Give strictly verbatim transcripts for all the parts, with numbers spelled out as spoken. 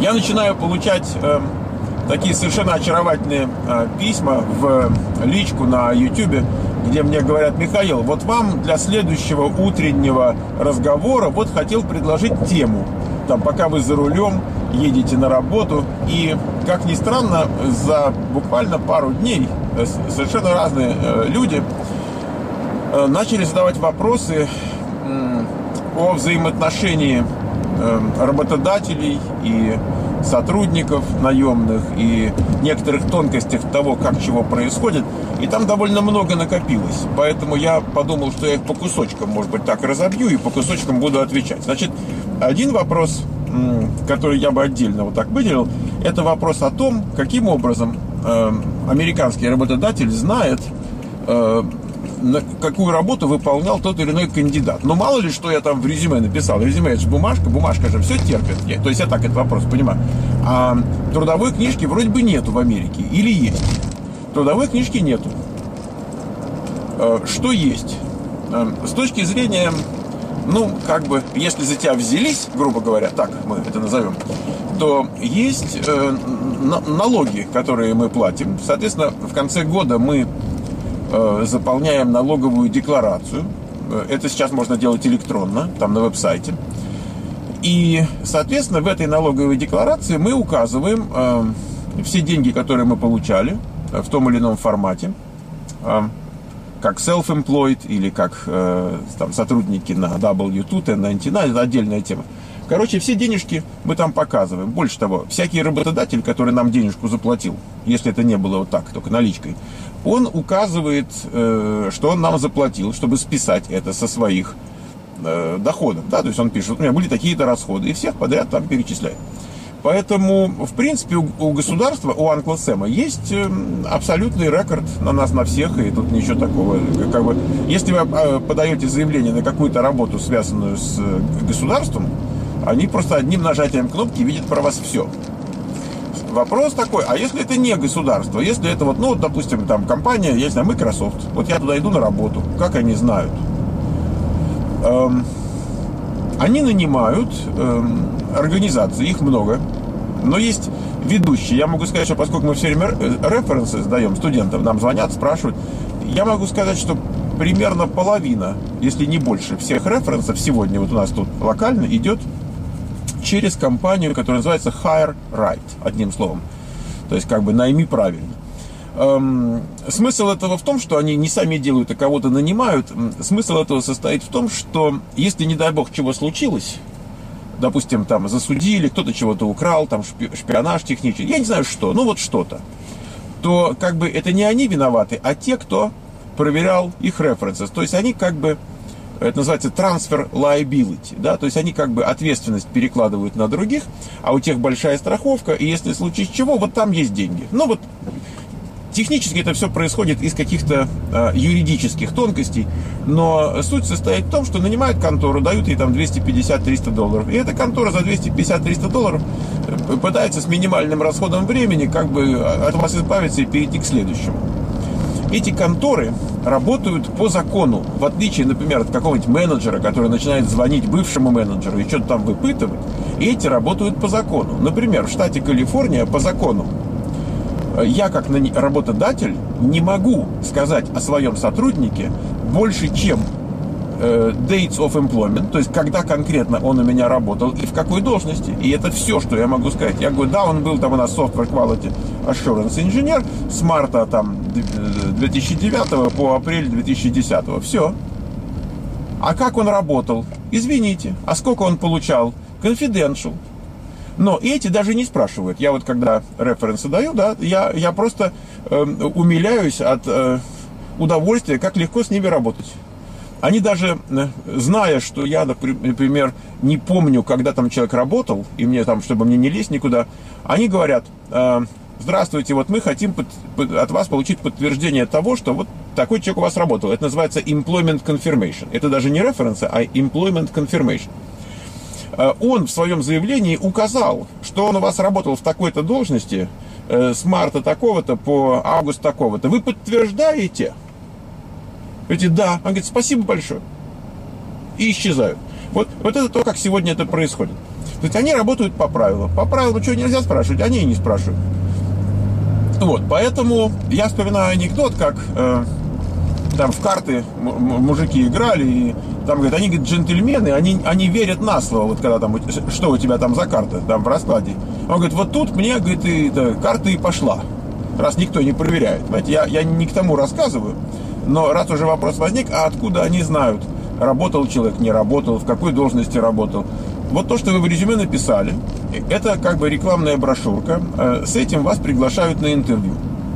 я начинаю получать э, такие совершенно очаровательные э, письма в личку на YouTube, где мне говорят: Михаил, вот вам для следующего утреннего разговора вот хотел предложить тему. Там, пока вы за рулем, едете на работу. И, как ни странно, за буквально пару дней совершенно разные э, люди э, начали задавать вопросы э, о взаимоотношении э, работодателей и сотрудников наемных, и некоторых тонкостях того, как чего происходит. И там довольно много накопилось. Поэтому я подумал, что я их по кусочкам, может быть, так разобью и по кусочкам буду отвечать. Значит, один вопрос, который я бы отдельно вот так выделил, это вопрос о том, каким образом э, американский работодатель знает, э, на какую работу выполнял тот или иной кандидат. Но мало ли, что я там в резюме написал. Резюме — это же бумажка, бумажка же все терпит. Я, то есть я так этот вопрос понимаю. А трудовой книжки вроде бы нету в Америке. Или есть? Трудовой книжки нету. Что есть? С точки зрения, ну, как бы, если за тебя взялись, грубо говоря, так мы это назовем, то есть э, налоги, которые мы платим. Соответственно, в конце года мы э, заполняем налоговую декларацию. Это сейчас можно делать электронно, там на веб-сайте. И, соответственно, в этой налоговой декларации мы указываем э, все деньги, которые мы получали в том или ином формате, э, как self-employed или как э, там, сотрудники на дабл ю ту, тен найнти найн, это отдельная тема. Короче, все денежки мы там показываем. Больше того, всякий работодатель, который нам денежку заплатил, если это не было вот так, только наличкой, он указывает, э, что он нам заплатил, чтобы списать это со своих э, доходов. Да? То есть он пишет: у меня были такие-то расходы, и всех подряд там перечисляет. Поэтому, в принципе, у, у государства, у Uncle Sam есть э, абсолютный рекорд на нас, на всех, и тут ничего такого. Как бы, если вы э, подаете заявление на какую-то работу, связанную с э, государством, они просто одним нажатием кнопки видят про вас все. Вопрос такой: а если это не государство, если это вот, ну, вот, допустим, там компания, я не знаю, Microsoft, вот я туда иду на работу, как они знают? Эм, они нанимают эм, организации, их много, но есть ведущие. Я могу сказать, что поскольку мы все время референсы сдаем студентам, нам звонят, спрашивают, я могу сказать, что примерно половина, если не больше, всех референсов сегодня вот у нас тут локально идет через компанию, которая называется Hire Right, одним словом. То есть как бы найми правильно. Эм, смысл этого в том, что они не сами делают, а кого-то нанимают. Смысл этого состоит в том, что если, не дай бог, чего случилось, допустим, там засудили, кто-то чего-то украл, там шпионаж технический, я не знаю что, ну вот что-то, то как бы это не они виноваты, а те, кто проверял их референсы. То есть они как бы, это называется transfer liability, да, то есть они как бы ответственность перекладывают на других, а у тех большая страховка, и если в случае чего, вот там есть деньги. Ну вот технически это все происходит из каких-то э, юридических тонкостей, но суть состоит в том, что нанимают контору, дают ей там двести пятьдесят - триста долларов, и эта контора за двести пятьдесят - триста долларов пытается с минимальным расходом времени как бы от вас избавиться и перейти к следующему. Эти конторы работают по закону, в отличие, например, от какого-нибудь менеджера, который начинает звонить бывшему менеджеру и что-то там выпытывать. Эти работают по закону. Например, в штате Калифорния по закону я, как работодатель, не могу сказать о своем сотруднике больше, чем э, dates of employment, то есть когда конкретно он у меня работал и в какой должности. И это все, что я могу сказать. Я говорю, да, он был там у нас Software Quality Assurance инженер с марта там, две тысячи девятого по апрель две тысячи десятого. Все. А как он работал? Извините. А сколько он получал? Confidential. Но эти даже не спрашивают. Я вот когда референсы даю, да, я, я просто э, умиляюсь от э, удовольствия, как легко с ними работать. Они даже, э, зная, что я, например, не помню, когда там человек работал, и мне там, чтобы мне не лезть никуда, они говорят, э, здравствуйте, вот мы хотим под, под, от вас получить подтверждение того, что вот такой человек у вас работал. Это называется employment confirmation. Это даже не референсы, а employment confirmation. Он в своем заявлении указал, что он у вас работал в такой-то должности э, с марта такого-то по август такого-то. Вы подтверждаете? Говорите, да. Он говорит, спасибо большое. И исчезают. Вот, вот это то, как сегодня это происходит. То есть они работают по правилам. По правилам что нельзя спрашивать, они и не спрашивают. Вот, поэтому я вспоминаю анекдот, как э, там в карты мужики играли, и там, говорят, они, говорят, джентльмены, они, они верят на слово, вот когда там, что у тебя там за карта, там в раскладе. Он говорит, вот тут мне, говорит, и, да, карта и пошла, раз никто не проверяет. Знаете, я, я не к тому рассказываю, но раз уже вопрос возник, а откуда они знают, работал человек, не работал, в какой должности работал. Вот то, что вы в резюме написали, это как бы рекламная брошюрка, с этим вас приглашают на интервью.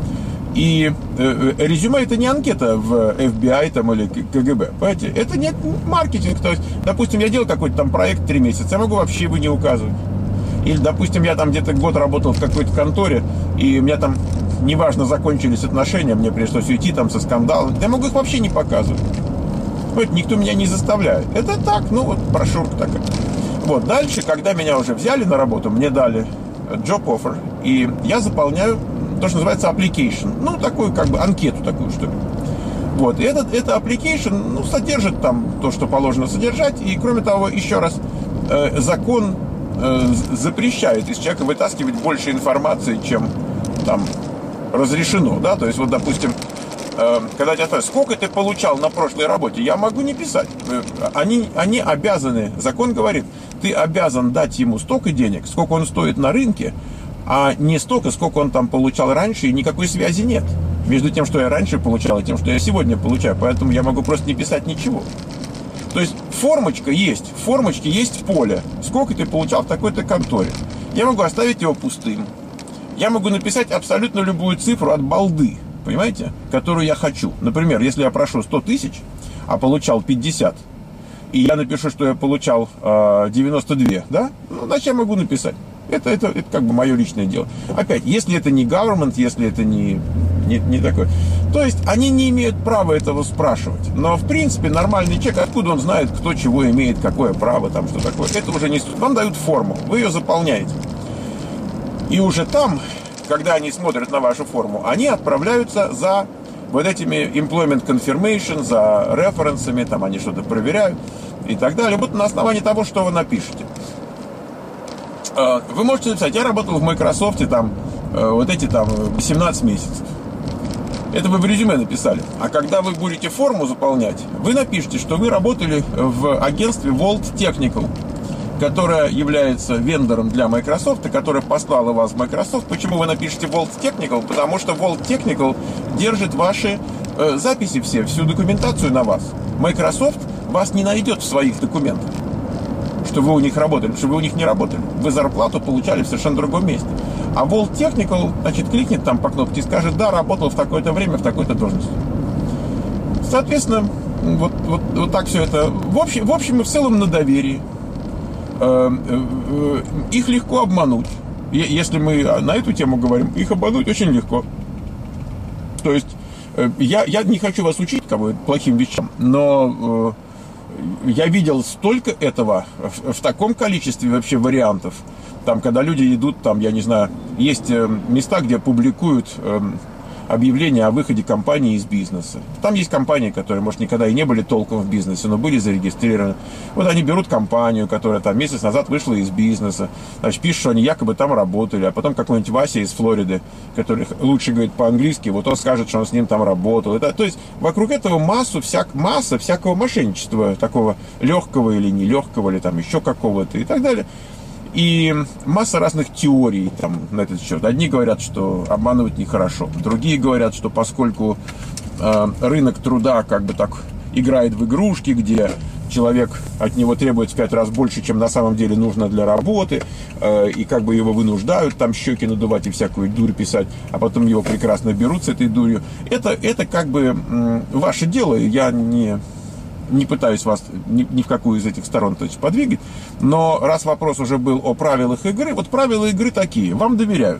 И э, резюме это не анкета в эф би ай там, или ка гэ бэ, понимаете? Это не маркетинг. То есть, допустим, я делал какой-то там проект три месяца, я могу вообще его не указывать. Или, допустим, я там где-то год работал в какой-то конторе, и у меня там, неважно, закончились отношения, мне пришлось уйти там со скандалом, я могу их вообще не показывать. Понимаете, никто меня не заставляет. Это так, ну вот, брошюрка такая. Вот, дальше, когда меня уже взяли на работу, мне дали job offer, и я заполняю то, что называется application, ну, такую, как бы, анкету такую, что ли. Вот, и этот, это application, ну, содержит там то, что положено содержать, и, кроме того, еще раз, э, закон э, запрещает из человека вытаскивать больше информации, чем там разрешено, да, то есть, вот, допустим, э, когда тебя спрашивают, сколько ты получал на прошлой работе, я могу не писать, они, они обязаны, закон говорит, ты обязан дать ему столько денег, сколько он стоит на рынке, а не столько, сколько он там получал раньше, и никакой связи нет между тем, что я раньше получал, и тем, что я сегодня получаю. Поэтому я могу просто не писать ничего. То есть формочка есть, в формочке есть в поле, сколько ты получал в такой-то конторе. Я могу оставить его пустым. Я могу написать абсолютно любую цифру от балды, понимаете, которую я хочу. Например, если я прошу сто тысяч, а получал пятьдесят, и я напишу, что я получал э, девяносто два, да, ну, значит, я могу написать. Это, это, это как бы мое личное дело. Опять, если это не government, если это не, не, не такое. То есть, они не имеют права этого спрашивать. Но, в принципе, нормальный человек, откуда он знает, кто чего имеет, какое право, там, что такое. Это уже не... Вам дают форму, вы ее заполняете. И уже там, когда они смотрят на вашу форму, они отправляются за вот этими employment confirmation, за референсами, там они что-то проверяют и так далее. Вот на основании того, что вы напишете. Вы можете написать, я работал в Microsoft там, вот эти там семнадцать месяцев. Это вы в резюме написали. А когда вы будете форму заполнять, вы напишите, что вы работали в агентстве Volt Technical, которое является вендором для Microsoft, и которое послало вас в Microsoft. Почему вы напишете Volt Technical? Потому что Volt Technical держит ваши э, записи все, всю документацию на вас. Microsoft вас не найдет в своих документах, что вы у них работали, потому что вы у них не работали. Вы зарплату получали в совершенно другом месте. А Volt Technical, значит, кликнет там по кнопке и скажет, да, работал в такое-то время, в такой-то должности. Соответственно, вот, вот, вот так все это. В общем, в общем и в целом на доверии. Их легко обмануть. Если мы на эту тему говорим, их обмануть очень легко. То есть, я, я не хочу вас учить как бы, плохим вещам, но я видел столько этого в, в таком количестве вообще вариантов. Там, когда люди идут, там, я не знаю, есть места, где публикуют объявление о выходе компании из бизнеса. Там есть компании, которые, может, никогда и не были толком в бизнесе, но были зарегистрированы. Вот они берут компанию, которая там месяц назад вышла из бизнеса, значит, пишут, что они якобы там работали, а потом какой-нибудь Вася из Флориды, который лучше говорит по-английски, вот он скажет, что он с ним там работал. Это, то есть вокруг этого массу, всяк, масса всякого мошенничества, такого легкого или нелегкого, или там еще какого-то и так далее. И масса разных теорий там, на этот счет. Одни говорят, что обманывать нехорошо. Другие говорят, что поскольку э, рынок труда как бы так играет в игрушки, где человек от него требует в пять раз больше, чем на самом деле нужно для работы, э, и как бы его вынуждают там щеки надувать и всякую дурь писать, а потом его прекрасно берут с этой дурью. Это, это как бы э, ваше дело, я не... Не пытаюсь вас ни, ни в какую из этих сторон, то есть, подвигать. Но раз вопрос уже был о правилах игры, вот правила игры такие. Вам доверяют.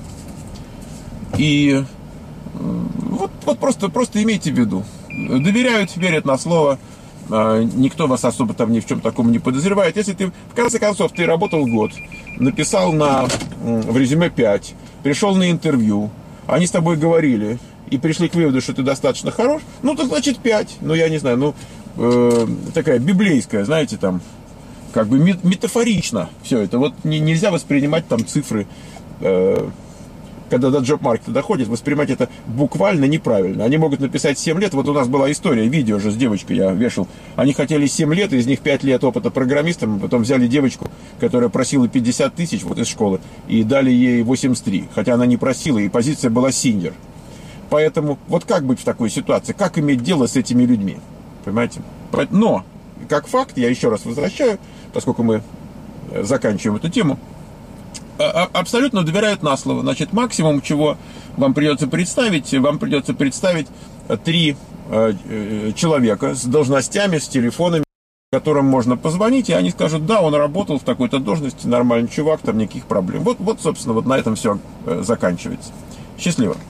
И вот, вот просто, просто имейте в виду. Доверяют, верят на слово. Никто вас особо там ни в чем таком не подозревает. Если ты, в конце концов, ты работал год, написал на, в резюме пять, пришел на интервью, они с тобой говорили и пришли к выводу, что ты достаточно хорош, ну, то значит пять. Ну, я не знаю, ну, э, такая библейская, знаете, там, как бы метафорично все это. Вот не, нельзя воспринимать там цифры, э, когда до джоб-маркета доходит, воспринимать это буквально неправильно. Они могут написать семь лет. Вот у нас была история, видео же с девочкой я вешал. Они хотели семь лет, из них пять лет опыта программистом. Потом взяли девочку, которая просила пятьдесят тысяч вот из школы, и дали ей восемьдесят три. Хотя она не просила, и позиция была синьор. Поэтому вот как быть в такой ситуации? Как иметь дело с этими людьми? Понимаете? Но, как факт, я еще раз возвращаю, поскольку мы заканчиваем эту тему, абсолютно доверяют на слово. Значит, максимум, чего вам придется представить, вам придется представить три э, человека с должностями, с телефонами, которым можно позвонить, и они скажут: да, он работал в такой-то должности, нормальный чувак, там никаких проблем. Вот, вот собственно, вот на этом все заканчивается. Счастливо.